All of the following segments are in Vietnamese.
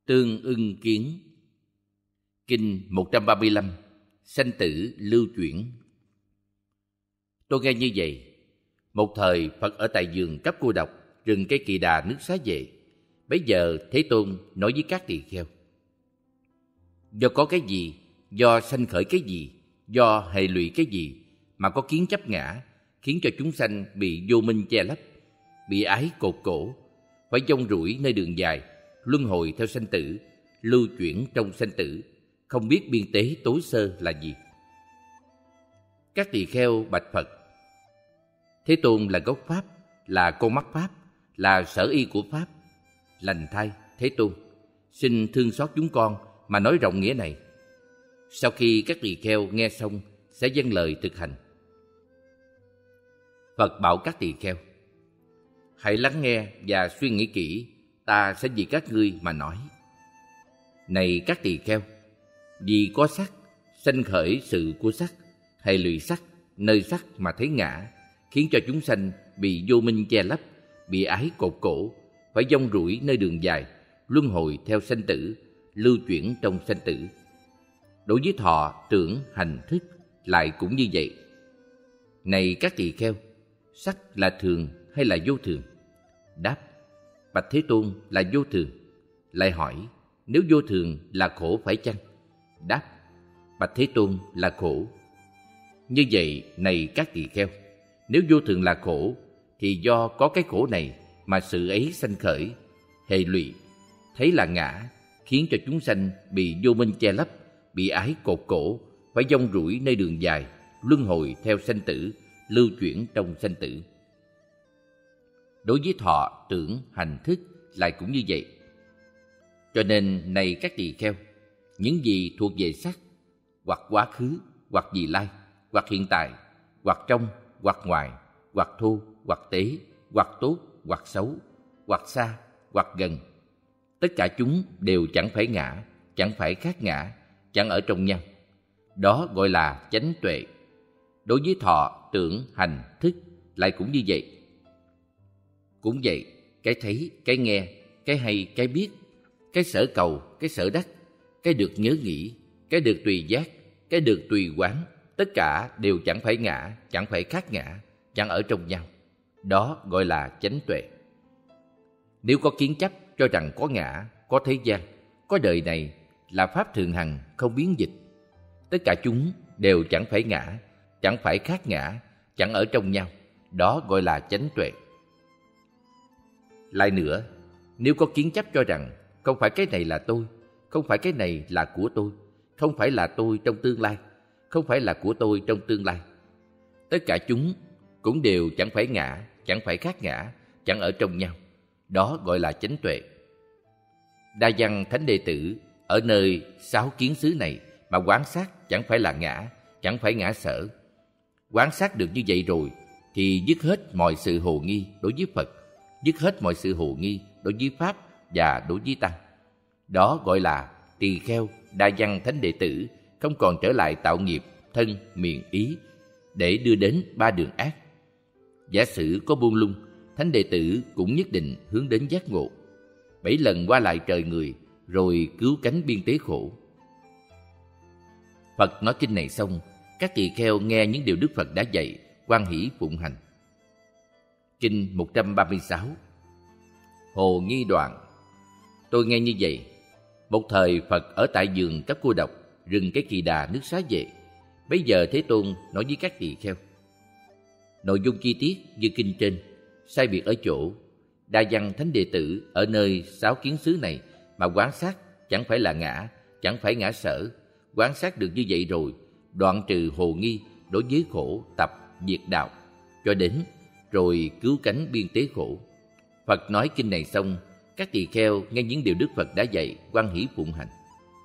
Tương ưng kiến. Kinh 135. Sanh tử lưu chuyển. Tôi nghe như vậy. Một thời Phật ở tại vườn Cấp Cô Độc, rừng cây Kỳ Đà nước Xá Vệ. Bấy giờ Thế Tôn nói với các tỳ kheo: do có cái gì, do sanh khởi cái gì, do hệ lụy cái gì mà có kiến chấp ngã, khiến cho chúng sanh bị vô minh che lấp, bị ái cột cổ, phải dông rủi nơi đường dài, luân hồi theo sanh tử, lưu chuyển trong sanh tử, không biết biên tế tối sơ là gì. Các tỳ kheo bạch Phật: Thế Tôn là gốc Pháp, là con mắt Pháp, là sở y của Pháp. Lành thay, Thế Tôn, xin thương xót chúng con mà nói rộng nghĩa này. Sau khi các tỳ kheo nghe xong, sẽ dâng lời thực hành. Phật bảo các tỳ kheo: hãy lắng nghe và suy nghĩ kỹ, ta sẽ vì các ngươi mà nói. Này các tỳ kheo, vì có sắc, sanh khởi sự của sắc, hệ lụy sắc, nơi sắc mà thấy ngã, khiến cho chúng sanh bị vô minh che lấp, bị ái cột cổ, phải dông rủi nơi đường dài, luân hồi theo sanh tử, lưu chuyển trong sanh tử. Đối với thọ, tưởng, hành, thức lại cũng như vậy. Này các tỳ kheo, sắc là thường hay là vô thường? Đáp: bạch Thế Tôn, là vô thường. Lại hỏi: nếu vô thường là khổ phải chăng? Đáp: bạch Thế Tôn, là khổ. Như vậy, này các tỳ kheo, nếu vô thường là khổ, thì do có cái khổ này mà sự ấy sanh khởi, hệ lụy, thấy là ngã, khiến cho chúng sanh bị vô minh che lấp, bị ái cột cổ, phải dông rủi nơi đường dài, luân hồi theo sanh tử, lưu chuyển trong sanh tử. Đối với thọ, tưởng, hành, thức lại cũng như vậy. Cho nên, này các tỳ kheo, những gì thuộc về sắc, hoặc quá khứ, hoặc vị lai, hoặc hiện tại, hoặc trong, hoặc ngoài, hoặc thô, hoặc tế, hoặc tốt, hoặc xấu, hoặc xa, hoặc gần, tất cả chúng đều chẳng phải ngã, chẳng phải khác ngã, chẳng ở trong nhau. Đó gọi là chánh tuệ. Đối với thọ, tưởng, hành, thức lại cũng như vậy. Cũng vậy, cái thấy, cái nghe, cái hay, cái biết, cái sở cầu, cái sở đắc, cái được nhớ nghĩ, cái được tùy giác, cái được tùy quán, tất cả đều chẳng phải ngã, chẳng phải khác ngã, chẳng ở trong nhau. Đó gọi là chánh tuệ. Nếu có kiến chấp cho rằng có ngã, có thế gian, có đời này là pháp thường hằng, không biến dịch, tất cả chúng đều chẳng phải ngã, chẳng phải khác ngã, chẳng ở trong nhau, đó gọi là chánh tuệ. Lại nữa, nếu có kiến chấp cho rằng không phải cái này là tôi, không phải cái này là của tôi, không phải là tôi trong tương lai, không phải là của tôi trong tương lai, tất cả chúng cũng đều chẳng phải ngã, chẳng phải khác ngã, chẳng ở trong nhau, đó gọi là chánh tuệ. Đa Văn Thánh Đệ Tử ở nơi 6 kiến xứ này mà quán sát chẳng phải là ngã, chẳng phải ngã sở. Quán sát được như vậy rồi thì dứt hết mọi sự hồ nghi đối với Phật, dứt hết mọi sự hồ nghi đối với Pháp và đối với Tăng. Đó gọi là tỳ kheo Đa Văn Thánh Đệ Tử không còn trở lại tạo nghiệp thân, miệng, ý để đưa đến 3 đường ác. Giả sử có buông lung, Thánh Đệ Tử cũng nhất định hướng đến giác ngộ. 7 lần qua lại trời người, rồi cứu cánh biên tế khổ. Phật nói kinh này xong, các tỳ kheo nghe những điều Đức Phật đã dạy, hoan hỷ phụng hành. Kinh 136. Hồ nghi đoạn. Tôi nghe như vậy. Một thời Phật ở tại vườn Cấp Cô Độc, rừng cái Kỳ Đà nước Xá Vệ. Bấy giờ Thế Tôn nói với các tỳ kheo: nội dung chi tiết như kinh trên, sai biệt ở chỗ Đa Văn Thánh Đệ Tử ở nơi 6 kiến xứ này mà quán sát chẳng phải là ngã, chẳng phải ngã sở. Quán sát được như vậy rồi, đoạn trừ hồ nghi đối với khổ tập diệt đạo, cho đến rồi cứu cánh biên tế khổ. Phật nói kinh này xong, các tỳ kheo nghe những điều Đức Phật đã dạy, hoan hỷ phụng hành.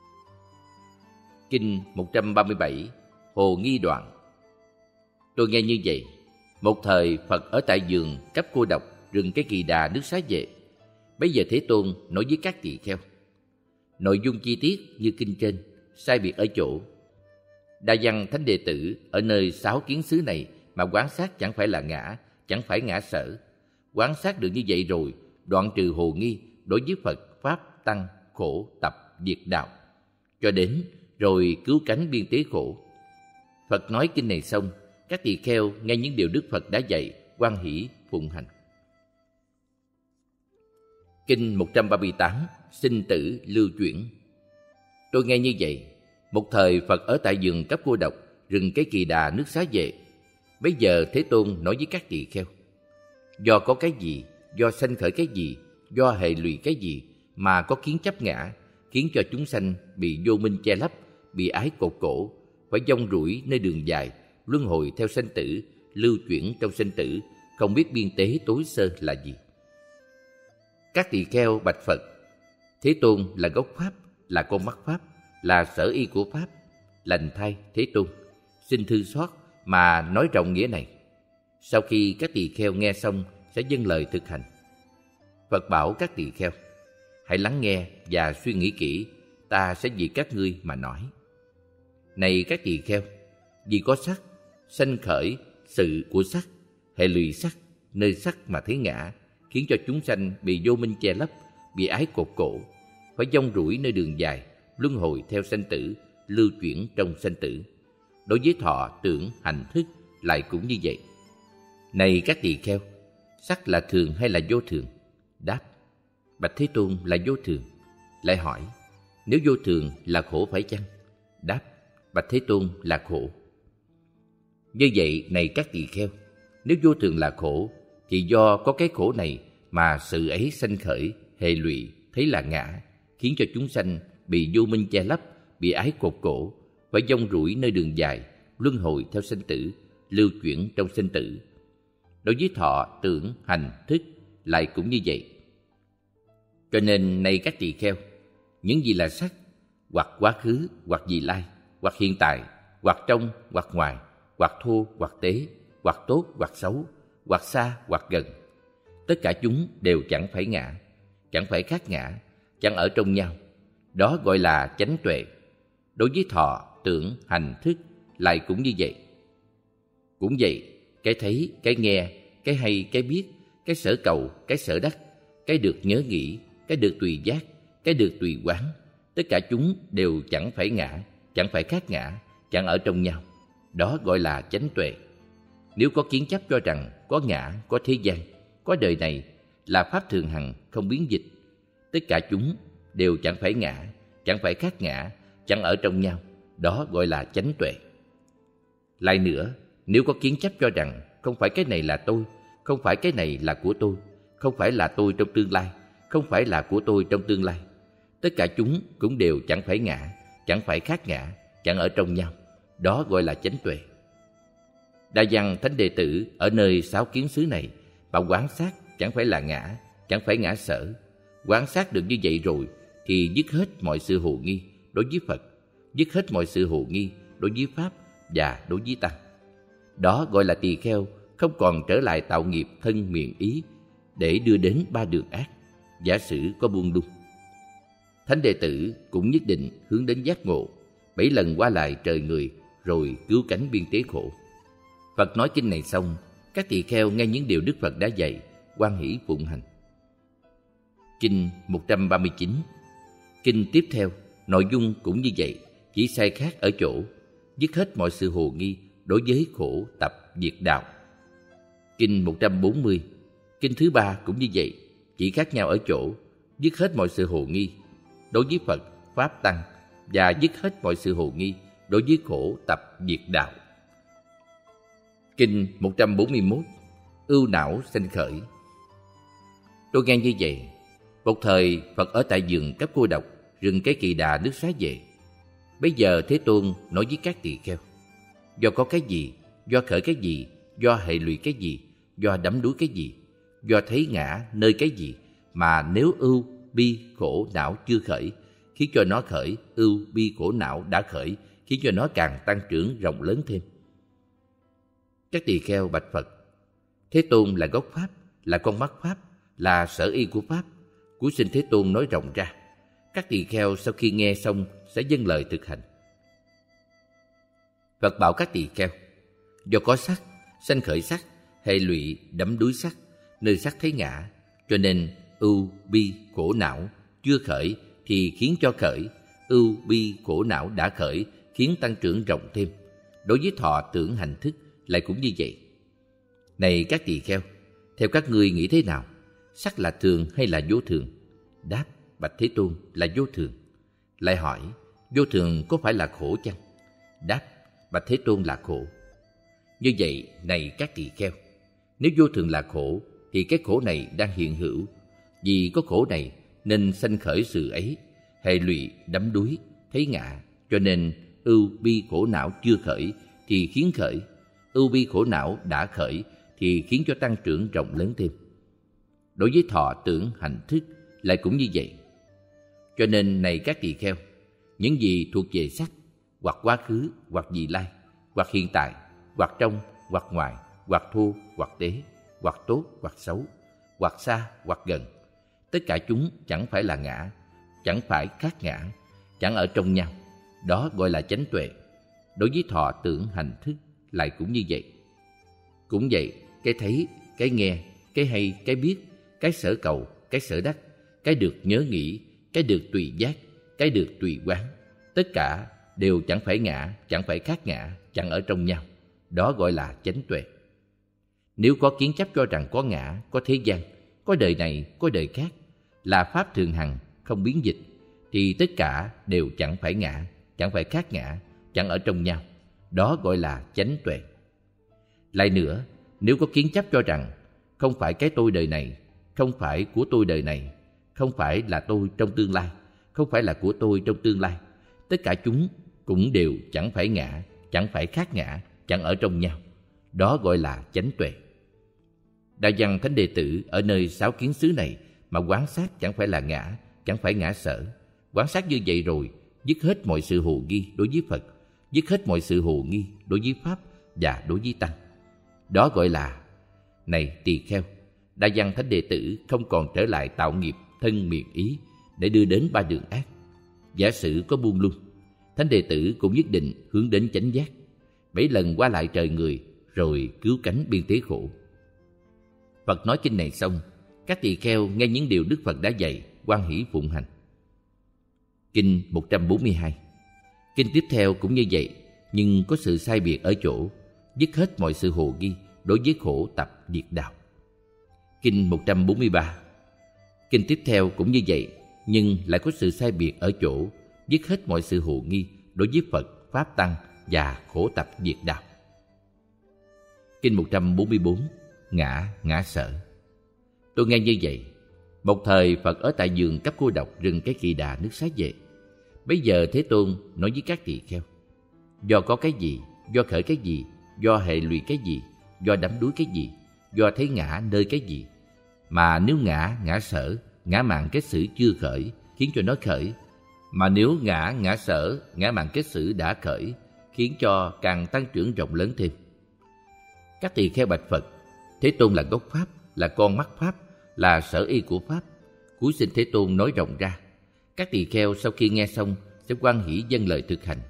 Kinh 137. Hồ nghi đoạn. Tôi nghe như vậy. Một thời Phật ở tại vườn Cấp Cô Độc, rừng cái Kỳ Đà nước Xá Vệ. Bấy giờ Thế Tôn nói với các tỳ kheo: nội dung chi tiết như kinh trên, sai biệt ở chỗ Đa Văn Thánh Đệ Tử ở nơi 6 kiến xứ này mà quán sát chẳng phải là ngã, chẳng phải ngã sở. Quán sát được như vậy rồi, đoạn trừ hồ nghi đối với Phật, Pháp, Tăng, khổ tập diệt đạo, cho đến rồi cứu cánh biên tế khổ. Phật nói kinh này xong, các tỳ kheo nghe những điều Đức Phật đã dạy, hoan hỷ phụng hành. Kinh 138, sinh tử lưu chuyển. Tôi nghe như vậy, một thời Phật ở tại vườn Cấp Cô Độc, rừng Cây Kỳ Đà, nước Xá Vệ. Bấy giờ Thế Tôn nói với các tỳ kheo: do có cái gì, do sanh khởi cái gì, do hệ lụy cái gì mà có kiến chấp ngã, khiến cho chúng sanh bị vô minh che lấp, bị ái cột cổ, phải dông rủi nơi đường dài, luân hồi theo sanh tử, lưu chuyển trong sanh tử, không biết biên tế tối sơ là gì. Các tỳ kheo bạch Phật: Thế Tôn là gốc pháp, là con mắt pháp, là sở y của pháp. Lành thay Thế Tôn, xin thư xót mà nói rộng nghĩa này. Sau khi các tỳ kheo nghe xong sẽ dâng lời thực hành. Phật bảo các tỳ kheo: hãy lắng nghe và suy nghĩ kỹ, ta sẽ vì các ngươi mà nói. Này các tỳ kheo, vì có sắc, sanh khởi sự của sắc, hệ lụy sắc, nơi sắc mà thấy ngã, khiến cho chúng sanh bị vô minh che lấp, bị ái cột cổ, phải dông rủi nơi đường dài, luân hồi theo sanh tử, lưu chuyển trong sanh tử. Đối với thọ, tưởng, hành, thức lại cũng như vậy. Này các tỳ kheo, sắc là thường hay là vô thường? Đáp: bạch Thế Tôn, là vô thường. Lại hỏi: nếu vô thường là khổ phải chăng? Đáp: bạch Thế Tôn, là khổ. Như vậy, này các tỳ kheo, nếu vô thường là khổ, thì do có cái khổ này mà sự ấy sanh khởi, hệ lụy, thấy là ngã, khiến cho chúng sanh bị vô minh che lấp, bị ái cột cổ, phải dông rủi nơi đường dài, luân hồi theo sanh tử, lưu chuyển trong sanh tử. Đối với thọ, tưởng, hành, thức lại cũng như vậy. Cho nên này các tỳ kheo, những gì là sắc, hoặc quá khứ, hoặc vị lai, hoặc hiện tại, hoặc trong, hoặc ngoài, hoặc thô, hoặc tế, hoặc tốt, hoặc xấu, hoặc xa, hoặc gần, tất cả chúng đều chẳng phải ngã, chẳng phải khác ngã, chẳng ở trong nhau. Đó gọi là chánh tuệ. Đối với thọ, tưởng, hành, thức lại cũng như vậy. Cũng vậy, cái thấy, cái nghe, cái hay, cái biết, cái sở cầu, cái sở đắc, cái được nhớ nghĩ, cái được tùy giác, cái được tùy quán, tất cả chúng đều chẳng phải ngã, chẳng phải khác ngã, chẳng ở trong nhau. Đó gọi là chánh tuệ. Nếu có kiến chấp cho rằng có ngã, có thế gian, có đời này là pháp thường hằng, không biến dịch, tất cả chúng đều chẳng phải ngã, chẳng phải khác ngã, chẳng ở trong nhau, đó gọi là chánh tuệ. Lại nữa, nếu có kiến chấp cho rằng không phải cái này là tôi, không phải cái này là của tôi, không phải là tôi trong tương lai, không phải là của tôi trong tương lai, tất cả chúng cũng đều chẳng phải ngã, chẳng phải khác ngã, chẳng ở trong nhau, đó gọi là chánh tuệ. Đa Văn Thánh Đệ Tử ở nơi Sáu Kiến xứ này mà quán sát chẳng phải là ngã, chẳng phải ngã sở. Quán sát được như vậy rồi thì dứt hết mọi sự hồ nghi đối với Phật, dứt hết mọi sự hồ nghi đối với Pháp và đối với Tăng. Đó gọi là tỳ kheo không còn trở lại tạo nghiệp thân miệng ý để đưa đến ba đường ác, giả sử có buông lung. Thánh đệ tử cũng nhất định hướng đến giác ngộ, 7 lần qua lại trời người rồi cứu cánh biên tế khổ. Phật nói kinh này xong, các tỳ kheo nghe những điều Đức Phật đã dạy, hoan hỷ phụng hành. Kinh 139. Kinh tiếp theo, nội dung cũng như vậy, chỉ sai khác ở chỗ dứt hết mọi sự hồ nghi đối với khổ tập diệt đạo. Kinh 140. Kinh thứ ba cũng như vậy, chỉ khác nhau ở chỗ dứt hết mọi sự hồ nghi đối với Phật, Pháp, Tăng và dứt hết mọi sự hồ nghi đối với khổ tập diệt đạo. Kinh 141. Ưu não sanh khởi. Tôi nghe như vậy, một thời Phật ở tại vườn Cấp Cô Độc, rừng Cây Kỳ Đà, nước Xá Vệ. Bây giờ Thế Tôn nói với các tỳ kheo: do có cái gì, do khởi cái gì, do hệ lụy cái gì, do đắm đuối cái gì, do thấy ngã nơi cái gì, mà nếu ưu, bi, khổ, não chưa khởi, khiến cho nó khởi, ưu, bi, khổ, não đã khởi, khiến cho nó càng tăng trưởng rộng lớn thêm. Các tỳ kheo bạch Phật: Thế Tôn là gốc Pháp, là con mắt Pháp, là sở y của Pháp. Cúi xin Thế Tôn nói rộng ra. Các tỳ kheo sau khi nghe xong sẽ dâng lời thực hành. Phật bảo các tỳ kheo: do có sắc, sanh khởi sắc, hệ lụy đắm đuối sắc, nơi sắc thấy ngã, cho nên ưu, bi, khổ, não chưa khởi thì khiến cho khởi, ưu bi khổ não đã khởi khiến tăng trưởng rộng thêm. Đối với thọ tưởng hành thức lại cũng như vậy. Này các tỳ kheo, theo các ngươi nghĩ thế nào? Sắc là thường hay là vô thường? Đáp: bạch Thế Tôn, là vô thường. Lại hỏi: vô thường có phải là khổ chăng? Đáp: bạch Thế Tôn, là khổ. Như vậy, này các tỳ kheo, nếu vô thường là khổ thì cái khổ này đang hiện hữu. Vì có khổ này nên sanh khởi sự ấy, hệ lụy đắm đuối, thấy ngã, cho nên ưu bi khổ não chưa khởi thì khiến khởi, ưu bi khổ não đã khởi thì khiến cho tăng trưởng rộng lớn thêm. Đối với thọ tưởng hành thức lại cũng như vậy. Cho nên này các tỳ kheo, những gì thuộc về sắc, hoặc quá khứ, hoặc vị lai, hoặc hiện tại, hoặc trong, hoặc ngoài, hoặc thô, hoặc tế, hoặc tốt, hoặc xấu, hoặc xa, hoặc gần, tất cả chúng chẳng phải là ngã, chẳng phải khác ngã, chẳng ở trong nhau. Đó gọi là chánh tuệ. Đối với thọ tưởng hành thức lại cũng như vậy. Cũng vậy, cái thấy, cái nghe, cái hay, cái biết, cái sở cầu, cái sở đắc, cái được nhớ nghĩ, cái được tùy giác, cái được tùy quán, tất cả đều chẳng phải ngã, chẳng phải khác ngã, chẳng ở trong nhau. Đó gọi là chánh tuệ. Nếu có kiến chấp cho rằng có ngã, có thế gian, có đời này, có đời khác, là pháp thường hằng, không biến dịch, thì tất cả đều chẳng phải ngã, chẳng phải khác ngã, chẳng ở trong nhau. Đó gọi là chánh tuệ. Lại nữa, nếu có kiến chấp cho rằng không phải cái tôi đời này, không phải của tôi đời này, không phải là tôi trong tương lai, không phải là của tôi trong tương lai, tất cả chúng cũng đều chẳng phải ngã, chẳng phải khác ngã, chẳng ở trong nhau. Đó gọi là chánh tuệ. Đại văn thánh đệ tử ở nơi sáu kiến xứ này mà quán sát chẳng phải là ngã, chẳng phải ngã sở. Quán sát như vậy rồi, dứt hết mọi sự hồ nghi đối với Phật, dứt hết mọi sự hồ nghi đối với Pháp và đối với Tăng. Đó gọi là: này tỳ kheo, đại văn thánh đệ tử không còn trở lại tạo nghiệp thân miệng ý để đưa đến ba đường ác. Giả sử có buông lung, thánh đệ tử cũng nhất định hướng đến chánh giác, 7 lần qua lại trời người rồi cứu cánh biên thế khổ. Phật nói kinh này xong, các tỳ kheo nghe những điều Đức Phật đã dạy, hoan hỷ phụng hành. Kinh 142. Kinh tiếp theo cũng như vậy, nhưng có sự sai biệt ở chỗ dứt hết mọi sự hồ nghi đối với khổ tập diệt đạo. Kinh 143. Kinh tiếp theo cũng như vậy, nhưng lại có sự sai biệt ở chỗ dứt hết mọi sự hồ nghi đối với Phật, Pháp Tăng và khổ tập diệt đạo. Kinh 144. Ngã, ngã sở. Tôi nghe như vậy. Một thời Phật ở tại vườn Cấp Cô Độc, rừng Cái Kỳ Đà, nước Xá Vệ. Bấy giờ Thế Tôn nói với các tỳ kheo: do có cái gì, do khởi cái gì, do hệ lụy cái gì, do đắm đuối cái gì, do thấy ngã nơi cái gì, mà nếu ngã, ngã sở, ngã mạn kết xử chưa khởi, khiến cho nó khởi, mà nếu ngã, ngã sở, ngã mạn kết xử đã khởi, khiến cho càng tăng trưởng rộng lớn thêm. Các tỳ kheo bạch Phật: Thế Tôn là gốc Pháp, là con mắt Pháp, là sở y của Pháp. Cúi xin Thế Tôn nói rộng ra. Các tỳ kheo sau khi nghe xong sẽ hoan hỷ dâng lời thực hành.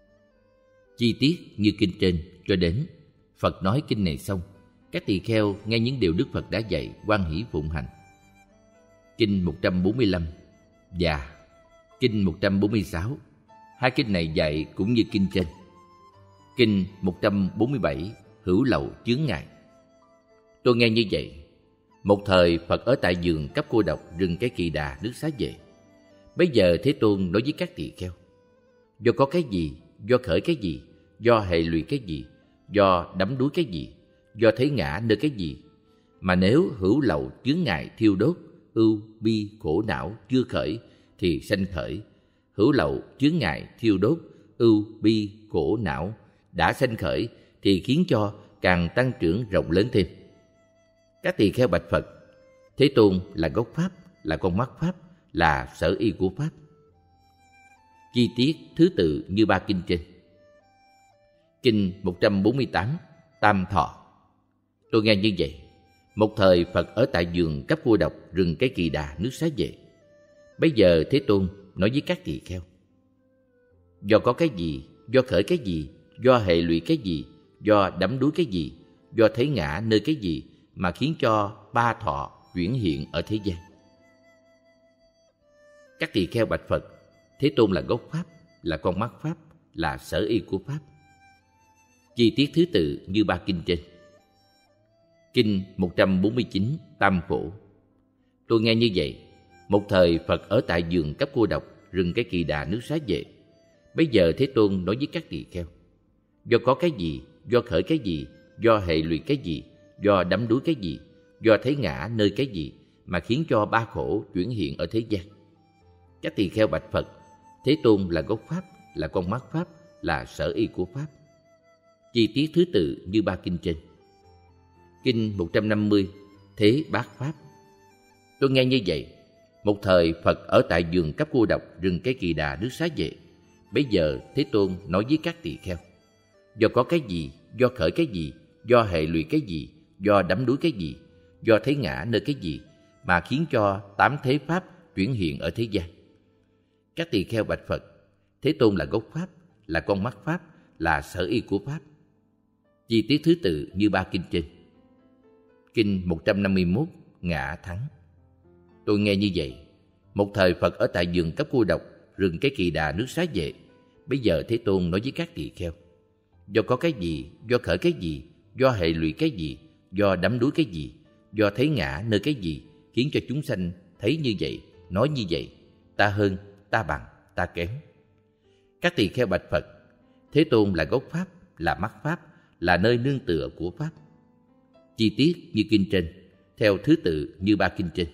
Chi tiết như kinh trên cho đến Phật nói kinh này xong, các tỳ kheo nghe những điều Đức Phật đã dạy, hoan hỷ phụng hành. Kinh 145 và Kinh 146. Hai kinh này dạy cũng như kinh trên. Kinh 147 hữu lậu chướng ngại. Tôi nghe như vậy. Một thời Phật ở tại vườn Cấp Cô Độc, rừng Cái Kỳ Đà, nước Xá Vệ. Bây giờ Thế Tôn nói với các tỳ kheo: do có cái gì, do khởi cái gì, do hệ lụy cái gì, do đắm đuối cái gì, do thấy ngã nơi cái gì, mà nếu hữu lậu chướng ngại thiêu đốt, ưu bi khổ não chưa khởi thì sanh khởi, hữu lậu chướng ngại thiêu đốt, ưu bi khổ não đã sanh khởi thì khiến cho càng tăng trưởng rộng lớn thêm. Các tỳ kheo bạch Phật: Thế Tôn là gốc Pháp, là con mắt Pháp, là sở y của Pháp. Chi tiết thứ tự như ba kinh trên. Kinh 148 Tam Thọ. Tôi nghe như vậy. Một thời Phật ở tại vườn Cấp Cô Độc, rừng Cái Kỳ Đà, nước Xá Vệ. Bây giờ Thế Tôn nói với các tỳ kheo: do có cái gì, do khởi cái gì, do hệ lụy cái gì, do đắm đuối cái gì, do thấy ngã nơi cái gì mà khiến cho ba thọ chuyển hiện ở thế gian. Các tỳ kheo bạch Phật: Thế Tôn là gốc Pháp, là con mắt Pháp, là sở y của Pháp. Chi tiết thứ tự như ba kinh trên. Kinh 149 Tam Khổ. Tôi nghe như vậy. Một thời Phật ở tại vườn Cấp Cô Độc, rừng Cái Kỳ Đà, nước Xá Vệ. Bấy giờ Thế Tôn nói với các tỳ kheo: Do có cái gì, do khởi cái gì, do hệ lụy cái gì, do đắm đuối cái gì, do thấy ngã nơi cái gì mà khiến cho ba khổ chuyển hiện ở thế gian. Các tỳ kheo bạch Phật: Thế Tôn là gốc Pháp, là con mắt Pháp, là sở y của Pháp. Chi tiết thứ tự như ba kinh trên. Kinh 150 Thế Bát Pháp. Tôi nghe như vậy. Một thời Phật ở tại vườn Cấp Cô Độc, rừng Cái Kỳ Đà, nước Xá Vệ. Bấy giờ Thế Tôn nói với các tỳ kheo: Do có cái gì, do khởi cái gì, do hệ lụy cái gì, do đắm đuối cái gì, do thấy ngã nơi cái gì mà khiến cho tám thế Pháp chuyển hiện ở thế gian. Các tỳ kheo bạch Phật: Thế Tôn là gốc Pháp, là con mắt Pháp, là sở y của Pháp. Chi tiết thứ tự như ba kinh trên. Kinh 151 Ngã Thắng. Tôi nghe như vậy. Một thời Phật ở tại vườn Cấp Cô Độc, rừng Cái Kỳ Đà, nước Xá Vệ. Bây giờ Thế Tôn nói với các tỳ kheo: Do có cái gì, do khởi cái gì, do hệ lụy cái gì, do đắm đuối cái gì, do thấy ngã nơi cái gì khiến cho chúng sanh thấy như vậy, nói như vậy, ta hơn, ta bằng, ta kém. Các tỳ kheo bạch Phật: Thế Tôn là gốc Pháp, là mắt Pháp, là nơi nương tựa của Pháp. Chi tiết như kinh trên, theo thứ tự như ba kinh trên.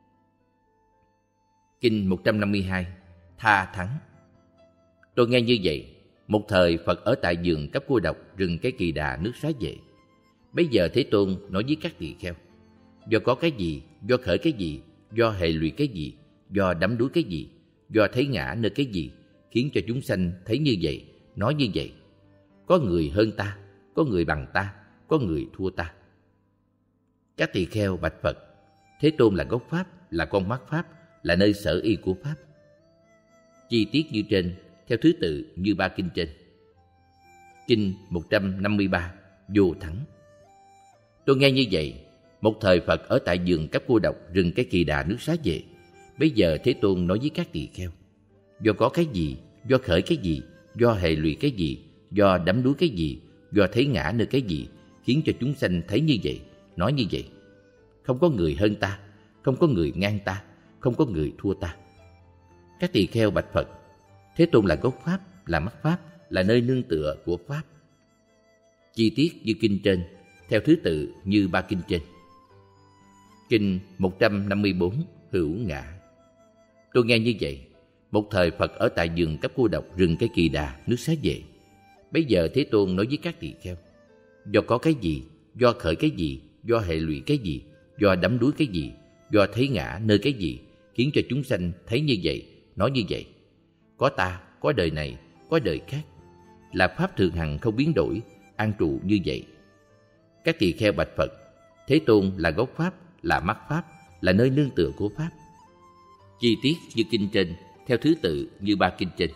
Kinh 152 Tha Thắng. Tôi nghe như vậy. Một thời Phật ở tại vườn Cấp Cô Độc, rừng Cái Kỳ Đà, nước Xá Vệ. Bấy giờ Thế Tôn nói với các tỳ kheo: Do có cái gì, do khởi cái gì, do hệ lụy cái gì, do đắm đuối cái gì, do thấy ngã nơi cái gì khiến cho chúng sanh thấy như vậy, nói như vậy. Có người hơn ta, có người bằng ta, có người thua ta. Các tỳ kheo bạch Phật: Thế Tôn là gốc Pháp, là con mắt Pháp, là nơi sở y của Pháp. Chi tiết như trên, theo thứ tự như ba kinh trên. Kinh 153 Vô Thắng. Tôi nghe như vậy. Một thời Phật ở tại vườn Cấp Cô Độc, rừng Cái Kỳ Đà, nước Xá Vệ. Bây giờ Thế Tôn nói với các tỳ kheo: Do có cái gì, do khởi cái gì, do hệ lụy cái gì, do đắm đuối cái gì, do thấy ngã nơi cái gì khiến cho chúng sanh thấy như vậy, nói như vậy. Không có người hơn ta, không có người ngang ta, không có người thua ta. Các tỳ kheo bạch Phật: Thế Tôn là gốc Pháp, là mắt Pháp, là nơi nương tựa của Pháp. Chi tiết như kinh trên, theo thứ tự như ba kinh trên. Kinh 154 Hữu Ngã. Tôi nghe như vậy. Một thời Phật ở tại vườn Cấp Cô Độc, rừng Cái Kỳ Đà, nước Xá Vệ. Bấy giờ Thế Tôn nói với các tỳ kheo: Do có cái gì, do khởi cái gì, do hệ lụy cái gì, do đắm đuối cái gì, do thấy ngã nơi cái gì khiến cho chúng sanh thấy như vậy, nói như vậy. Có ta, có đời này, có đời khác, là Pháp thường hằng không biến đổi, an trụ như vậy. Các tỳ kheo bạch Phật: Thế Tôn là gốc Pháp, là mắt Pháp, là nơi nương tựa của Pháp. Chi tiết như kinh trên, theo thứ tự như ba kinh trên.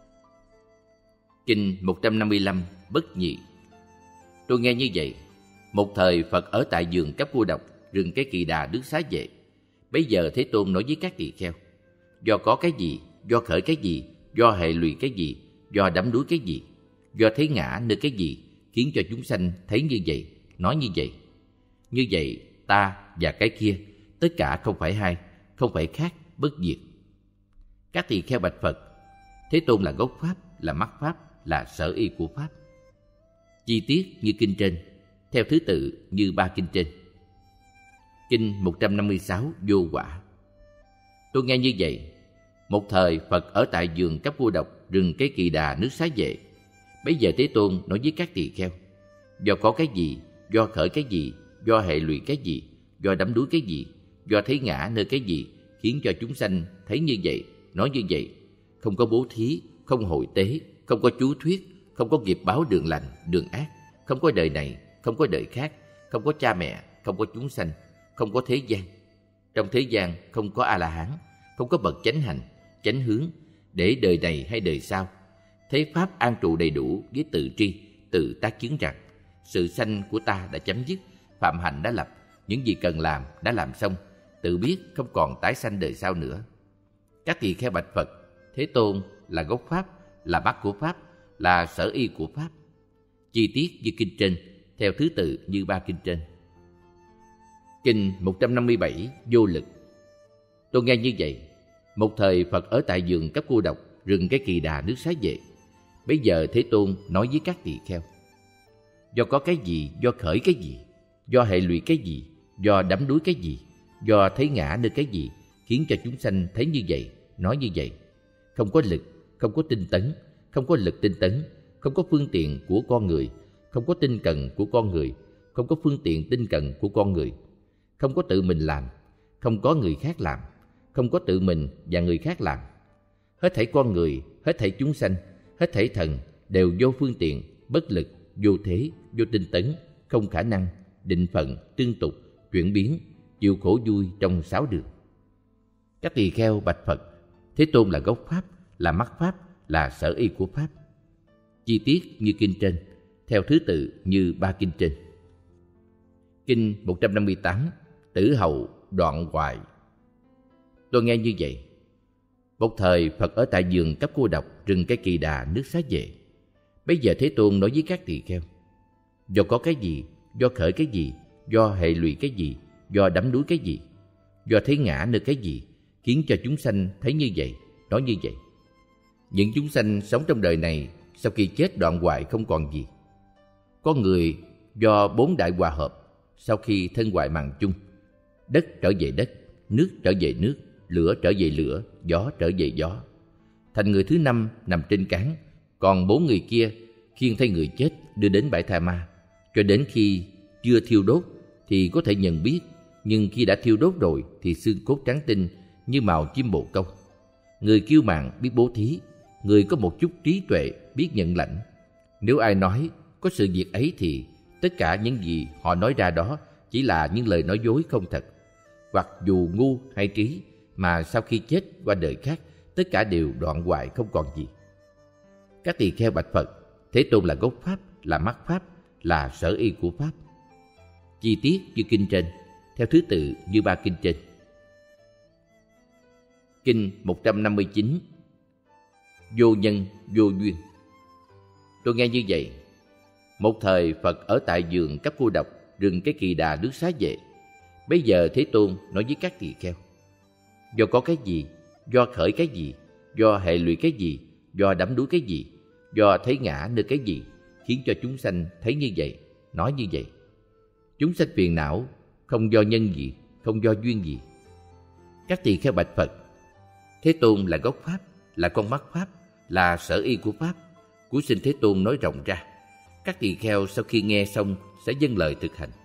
Kinh 155 Bất Nhị. Tôi nghe như vậy. Một thời Phật ở tại vườn Cấp Cô Độc, rừng Cái Kỳ Đà, nước Xá Vệ. Bấy giờ Thế Tôn nói với các tỳ kheo: Do có cái gì, do khởi cái gì, do hệ lụy cái gì, do đắm đuối cái gì, do thấy ngã nơi cái gì khiến cho chúng sanh thấy như vậy, nói như vậy. Như vậy, ta và cái kia, tất cả không phải hai, không phải khác, bất diệt. Các tỳ kheo bạch Phật: Thế Tôn là gốc Pháp, là mắt Pháp, là sở y của Pháp. Chi tiết như kinh trên, theo thứ tự như ba kinh trên. Kinh 156 Vô Quả. Tôi nghe như vậy. Một thời Phật ở tại vườn Cấp Cô Độc, rừng Cái Kỳ Đà, nước Xá Vệ. Bấy giờ Thế Tôn nói với các tỳ kheo: Do có cái gì, do khởi cái gì, do hệ lụy cái gì, do đắm đuối cái gì, do thấy ngã nơi cái gì khiến cho chúng sanh thấy như vậy, nói như vậy. Không có bố thí, không hội tế, không có chú thuyết, không có nghiệp báo đường lành, đường ác, không có đời này, không có đời khác, không có cha mẹ, không có chúng sanh, không có thế gian. Trong thế gian không có A-la-hán, không có bậc chánh hành, chánh hướng, để đời này hay đời sau. Thế Pháp an trụ đầy đủ với tự tri, tự tác chứng rằng sự sanh của ta đã chấm dứt, phạm hạnh đã lập, những gì cần làm đã làm xong, tự biết không còn tái sanh đời sau nữa. Các tỳ kheo bạch Phật: Thế Tôn là gốc Pháp, là mắt của Pháp, là sở y của Pháp. Chi tiết như kinh trên, theo thứ tự như ba kinh trên. Kinh 157 Vô Lực. Tôi nghe như vậy. Một thời Phật ở tại vườn Cấp Cô Độc, rừng Cái Kỳ Đà, nước Xá Vệ. Bây giờ Thế Tôn nói với các tỳ kheo: do có cái gì, do khởi cái gì, do hệ lụy cái gì, do đắm đuối cái gì, do thấy ngã nơi cái gì, khiến cho chúng sanh thấy như vậy, nói như vậy. Không có lực, không có tinh tấn, không có lực tinh tấn, không có phương tiện của con người, không có tinh cần của con người, không có phương tiện tinh cần của con người, không có tự mình làm, không có người khác làm, không có tự mình và người khác làm. Hết thảy con người, hết thảy chúng sanh, hết thảy thần đều vô phương tiện, bất lực, vô thế, vô tinh tấn, không khả năng, định phận, tương tục, chuyển biến, chịu khổ vui trong sáu đường. Các tỳ kheo bạch Phật: Thế Tôn là gốc Pháp, là mắt Pháp, là sở y của Pháp. Chi tiết như kinh trên, theo thứ tự như ba kinh trên. Kinh 158 Tử Hậu Đoạn Hoại. Tôi nghe như vậy. Một thời Phật ở tại vườn Cấp Cô Độc, rừng Cái Kỳ Đà, nước Xá Vệ. Bây giờ Thế Tôn nói với các tỳ kheo: do có cái gì, do khởi cái gì, do hệ lụy cái gì, do đắm đuối cái gì, do thấy ngã nơi cái gì, khiến cho chúng sanh thấy như vậy, nói như vậy. Những chúng sanh sống trong đời này sau khi chết đoạn hoại không còn gì. Có người do bốn đại hòa hợp, sau khi thân hoại màng chung, đất trở về đất, nước trở về nước, lửa trở về lửa, gió trở về gió, thành người thứ năm nằm trên cán. Còn bốn người kia khiêng thay người chết đưa đến bãi tha ma, cho đến khi chưa thiêu đốt thì có thể nhận biết, nhưng khi đã thiêu đốt rồi thì xương cốt trắng tinh như màu chim bồ câu. Người kiêu mạn biết bố thí, người có một chút trí tuệ biết nhận lãnh. Nếu ai nói có sự việc ấy thì tất cả những gì họ nói ra đó chỉ là những lời nói dối không thật, hoặc dù ngu hay trí, mà sau khi chết qua đời khác tất cả đều đoạn hoại không còn gì. Các tỳ kheo bạch Phật: Thế Tôn là gốc Pháp, là mắt Pháp, là sở y của Pháp. Chi tiết như kinh trên, theo thứ tự như ba kinh trên. Kinh 159 Vô Nhân Vô Duyên. Tôi nghe như vậy. Một thời Phật ở tại vườn Cấp Cô Độc, rừng Cái Kỳ Đà, nước Xá Vệ. Bây giờ Thế Tôn nói với các tỳ kheo: do có cái gì, do khởi cái gì, do hệ lụy cái gì, do đắm đuối cái gì, do thấy ngã nơi cái gì, khiến cho chúng sanh thấy như vậy, nói như vậy. Chúng sanh phiền não không do nhân gì, không do duyên gì. Các tỳ kheo bạch Phật: Thế Tôn là gốc Pháp, là con mắt Pháp, là sở y của Pháp. Cúi xin Thế Tôn nói rộng ra. Các tỳ kheo sau khi nghe xong sẽ dâng lời thực hành.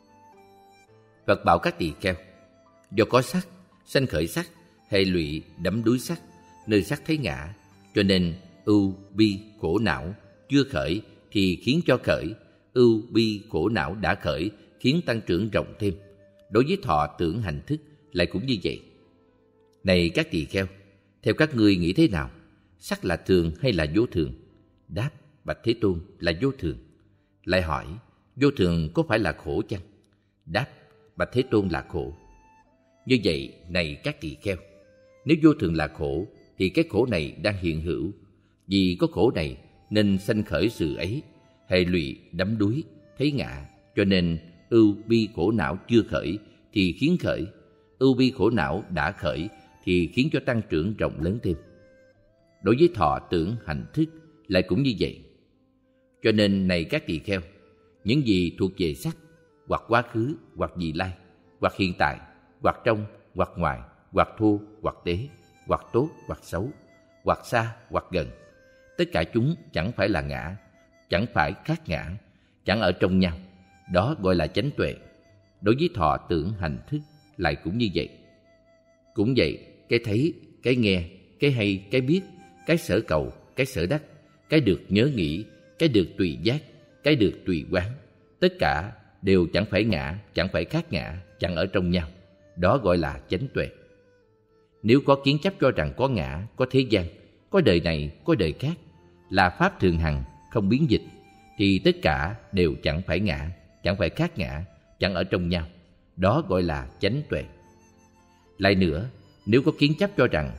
Phật bảo các tỳ kheo: do có sắc, sanh khởi sắc, hệ lụy đắm đuối sắc, nơi sắc thấy ngã, cho nên ưu bi khổ não chưa khởi thì khiến cho khởi, ưu bi khổ não đã khởi khiến tăng trưởng rộng thêm. Đối với thọ tưởng hành thức lại cũng như vậy. Này các tỳ kheo, theo các ngươi nghĩ thế nào? Sắc là thường hay là vô thường? Đáp: bạch Thế Tôn, là vô thường. Lại hỏi: vô thường có phải là khổ chăng? Đáp: bạch Thế Tôn, là khổ. Như vậy, này các tỳ kheo, nếu vô thường là khổ thì cái khổ này đang hiện hữu. Vì có khổ này nên sanh khởi sự ấy, hệ lụy đắm đuối, thấy ngã, cho nên ưu bi khổ não chưa khởi thì khiến khởi, ưu bi khổ não đã khởi thì khiến cho tăng trưởng rộng lớn thêm. Đối với thọ tưởng hành thức lại cũng như vậy. Cho nên này các tỳ kheo, những gì thuộc về sắc, hoặc quá khứ, hoặc vị lai, hoặc hiện tại, hoặc trong, hoặc ngoài, hoặc thô, hoặc tế, hoặc tốt, hoặc xấu, hoặc xa, hoặc gần, tất cả chúng chẳng phải là ngã, chẳng phải khác ngã, chẳng ở trong nhau. Đó gọi là chánh tuệ. Đối với thọ tưởng hành thức lại cũng như vậy. Cũng vậy, cái thấy, cái nghe, cái hay, cái biết, cái sở cầu, cái sở đắc, cái được nhớ nghĩ, cái được tùy giác, cái được tùy quán, tất cả đều chẳng phải ngã, chẳng phải khác ngã, chẳng ở trong nhau. Đó gọi là chánh tuệ. Nếu có kiến chấp cho rằng có ngã, có thế gian, có đời này, có đời khác, là pháp thường hằng, không biến dịch, thì tất cả đều chẳng phải ngã, chẳng phải khác ngã, chẳng ở trong nhau. Đó gọi là chánh tuệ. Lại nữa, nếu có kiến chấp cho rằng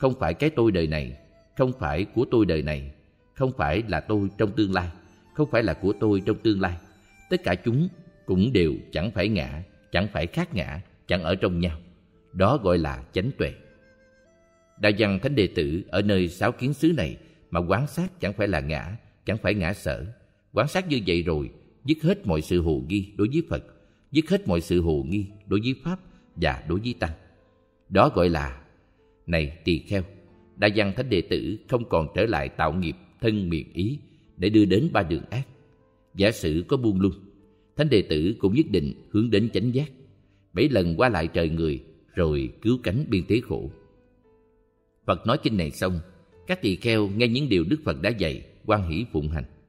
không phải cái tôi đời này, không phải của tôi đời này, không phải là tôi trong tương lai, không phải là của tôi trong tương lai. Tất cả chúng cũng đều chẳng phải ngã, chẳng phải khác ngã, chẳng ở trong nhau. Đó gọi là chánh tuệ. Đại văn Thánh Đệ Tử ở nơi sáu kiến xứ này mà quán sát chẳng phải là ngã, chẳng phải ngã sở. Quán sát như vậy rồi, dứt hết mọi sự hồ nghi đối với Phật, dứt hết mọi sự hồ nghi đối với Pháp và đối với Tăng. Đó gọi là: này tỳ kheo, Đại văn Thánh Đệ Tử không còn trở lại tạo nghiệp thân miệng ý để đưa đến ba đường ác. Giả sử có buông lung, Thánh Đệ Tử cũng nhất định hướng đến chánh giác. 7 lần qua lại trời người, rồi cứu cánh biên thế khổ. Phật nói kinh này xong, các tỳ kheo nghe những điều Đức Phật đã dạy, hoan hỷ phụng hành.